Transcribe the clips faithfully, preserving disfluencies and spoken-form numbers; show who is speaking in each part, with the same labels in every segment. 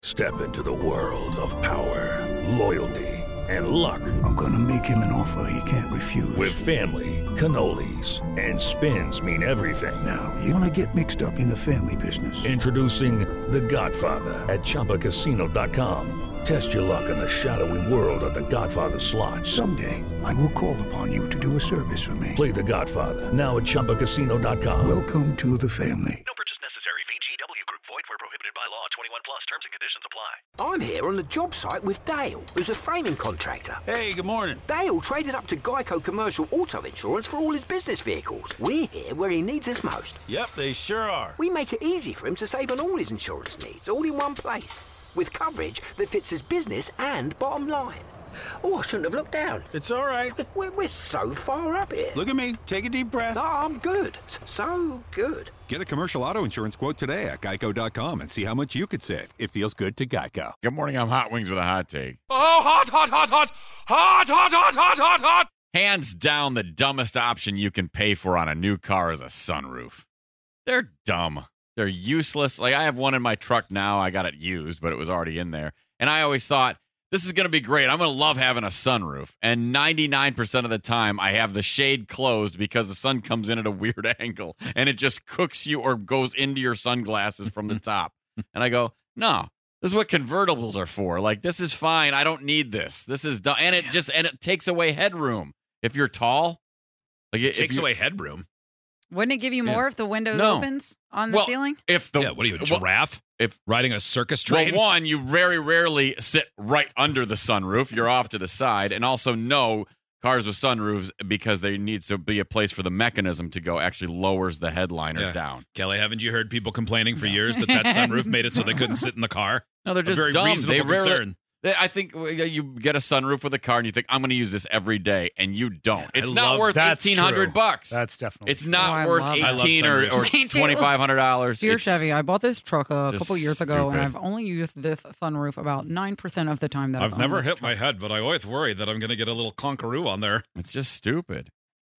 Speaker 1: Step into the world of power, loyalty, and luck.
Speaker 2: I'm gonna make him an offer he can't refuse.
Speaker 1: With family, cannolis, and spins mean everything.
Speaker 2: Now, you wanna get mixed up in the family business.
Speaker 1: Introducing The Godfather at Chumba Casino dot com. Test your luck in the shadowy world of The Godfather slot.
Speaker 2: Someday, I will call upon you to do a service for me.
Speaker 1: Play The Godfather now at Chumba Casino dot com.
Speaker 2: Welcome to the family.
Speaker 3: No purchase necessary. V G W Group. Void where prohibited by law. twenty-one plus. Terms and conditions apply.
Speaker 4: I'm here on the job site with Dale, who's a framing contractor.
Speaker 5: Hey, good morning.
Speaker 4: Dale traded up to Geico Commercial Auto Insurance for all his business vehicles. We're here where he needs us most.
Speaker 5: Yep, they sure are.
Speaker 4: We make it easy for him to save on all his insurance needs, all in one place, with coverage that fits his business and bottom line. Oh, I shouldn't have looked down.
Speaker 5: It's all right.
Speaker 4: We're, we're so far up here.
Speaker 5: Look at me. Take a deep breath.
Speaker 4: No, I'm good. So good.
Speaker 6: Get a commercial auto insurance quote today at geico dot com and see how much you could save. It feels good to Geico.
Speaker 7: Good morning, I'm Hot Wings with a hot take.
Speaker 8: Oh, hot, hot, hot, hot, hot, hot, hot, hot, hot, hot.
Speaker 7: Hands down, the dumbest option you can pay for on a new car is a sunroof. They're dumb. They're useless. Like, I have one in my truck now. I got it used, but it was already in there. And I always thought, this is going to be great. I'm going to love having a sunroof. And ninety-nine percent of the time, I have the shade closed because the sun comes in at a weird angle. And it just cooks you or goes into your sunglasses from the top. And I go, no, this is what convertibles are for. Like, this is fine. I don't need this. This is dumb. And it just, and it takes away headroom. If you're tall. Like
Speaker 8: It takes away headroom.
Speaker 9: Wouldn't it give you more
Speaker 7: Yeah.
Speaker 9: if the window
Speaker 7: No.
Speaker 9: opens on the
Speaker 7: well,
Speaker 9: ceiling?
Speaker 7: If the,
Speaker 8: Yeah, what are you, a
Speaker 7: well,
Speaker 8: giraffe?
Speaker 7: if
Speaker 8: Riding a circus train?
Speaker 7: Well, one, you very rarely sit right under the sunroof. You're off to the side. And also, no, cars with sunroofs, because there needs to be a place for the mechanism to go, actually lowers the headliner
Speaker 8: Yeah.
Speaker 7: down.
Speaker 8: Kelly, haven't you heard people complaining for years that that sunroof made it so they couldn't sit in the car?
Speaker 7: No, they're
Speaker 8: A
Speaker 7: just
Speaker 8: very
Speaker 7: dumb.
Speaker 8: reasonable
Speaker 7: They rarely,
Speaker 8: concern.
Speaker 7: they, I think you get a sunroof with a car and you think, I'm going to use this every day, and you don't. It's
Speaker 8: I
Speaker 7: not
Speaker 8: love-
Speaker 7: worth
Speaker 10: That's
Speaker 7: eighteen hundred
Speaker 10: true.
Speaker 7: bucks.
Speaker 10: That's definitely
Speaker 7: It's not
Speaker 9: Oh, I
Speaker 7: worth
Speaker 9: love it.
Speaker 8: I love
Speaker 7: eighteen or, or
Speaker 9: sunroofs. Me too.
Speaker 7: twenty-five hundred dollars.
Speaker 9: Dear
Speaker 7: It's-
Speaker 9: Chevy, I bought this truck a
Speaker 7: just
Speaker 9: couple years ago, and
Speaker 7: stupid.
Speaker 9: I've only used this sunroof about nine percent of the time that I've,
Speaker 8: I've never
Speaker 9: owned this
Speaker 8: hit my
Speaker 9: truck.
Speaker 8: head, but I always worry that I'm going to get a little conkaroo on there.
Speaker 7: It's just stupid.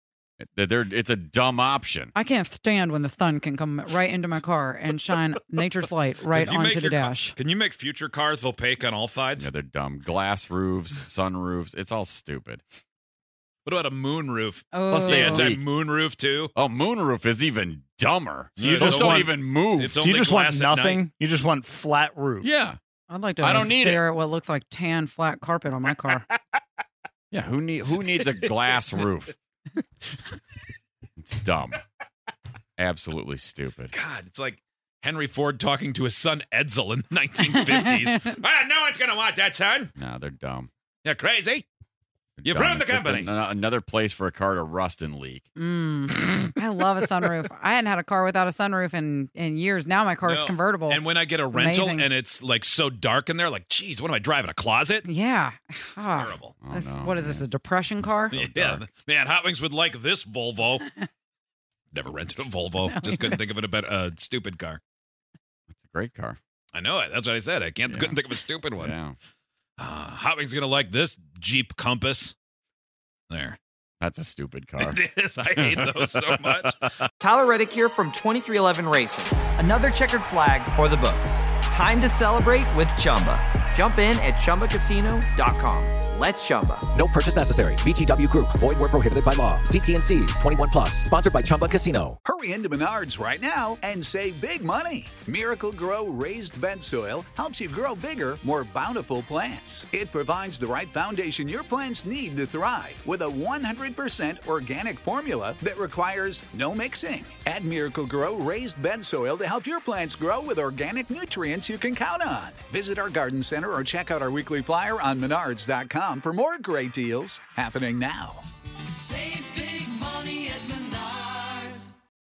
Speaker 7: It, they're, it's a dumb option.
Speaker 9: I can't stand when the sun can come right into my car and shine nature's light right
Speaker 8: Could you make
Speaker 9: onto the
Speaker 8: your ca-
Speaker 9: dash.
Speaker 8: Can you make future cars opaque on all sides?
Speaker 7: Yeah, they're dumb. Glass roofs, sunroofs. It's all stupid.
Speaker 8: What about a moon roof?
Speaker 9: Oh,
Speaker 7: Plus
Speaker 8: The
Speaker 7: they
Speaker 8: anti-moon roof, too?
Speaker 7: Oh, moonroof is even dumber.
Speaker 8: So you
Speaker 7: Those
Speaker 8: just
Speaker 7: don't
Speaker 10: want-
Speaker 7: even move.
Speaker 8: It's
Speaker 10: So
Speaker 8: only
Speaker 10: you just want
Speaker 8: glass at
Speaker 10: nothing?
Speaker 8: night.
Speaker 10: You just want flat roof.
Speaker 7: yeah.
Speaker 9: I'd like to
Speaker 7: I don't need
Speaker 9: stare at what looks like tan flat carpet on my car.
Speaker 7: Yeah, who need who needs a glass roof? It's dumb. Absolutely stupid.
Speaker 8: God, it's like Henry Ford talking to his son Edsel in the nineteen fifties. Ah, no one's going to want that, son.
Speaker 7: No, they're dumb.
Speaker 8: You're crazy.
Speaker 7: They're
Speaker 8: You've
Speaker 7: dumb.
Speaker 8: ruined the
Speaker 7: It's just
Speaker 8: company.
Speaker 7: an- another place for a car to rust and leak.
Speaker 9: Mm. I love a sunroof. I hadn't had a car without a sunroof in, in years. Now my car is
Speaker 8: No.
Speaker 9: convertible.
Speaker 8: And when I get a rental
Speaker 9: Amazing.
Speaker 8: and it's like so dark in there, like, geez, what am I driving? A closet?
Speaker 9: yeah. Ah,
Speaker 8: Terrible.
Speaker 7: Oh,
Speaker 9: this-
Speaker 7: no,
Speaker 9: what is this,
Speaker 7: man.
Speaker 9: a depression car?
Speaker 8: Yeah, man, Hot Wings would like this Volvo. Never rented a Volvo.
Speaker 9: No,
Speaker 8: Just couldn't think of it a uh, stupid car.
Speaker 7: It's a great car.
Speaker 8: I know it. That's what I said. I can't
Speaker 7: Yeah.
Speaker 8: couldn't think of a stupid one.
Speaker 7: Yeah.
Speaker 8: Uh, Hot Wings gonna like this Jeep Compass. There.
Speaker 7: That's a stupid car.
Speaker 8: It is. I hate those so much.
Speaker 11: Tyler Reddick here from twenty-three eleven Racing. Another checkered flag for the books. Time to celebrate with Chumba. Jump in at Chumba Casino dot com. Let's Chumba.
Speaker 12: No purchase necessary. V G W Group. Void where prohibited by law. See T and C's. twenty-one plus. Sponsored by Chumba Casino.
Speaker 13: Hurry into Menards right now and save big money. Miracle Grow raised bed soil helps you grow bigger, more bountiful plants. It provides the right foundation your plants need to thrive with a one hundred percent organic formula that requires no mixing. Add Miracle Grow raised bed soil to help your plants grow with organic nutrients you can count on. Visit our garden center or check out our weekly flyer on menards dot com for more great deals happening now.
Speaker 14: Save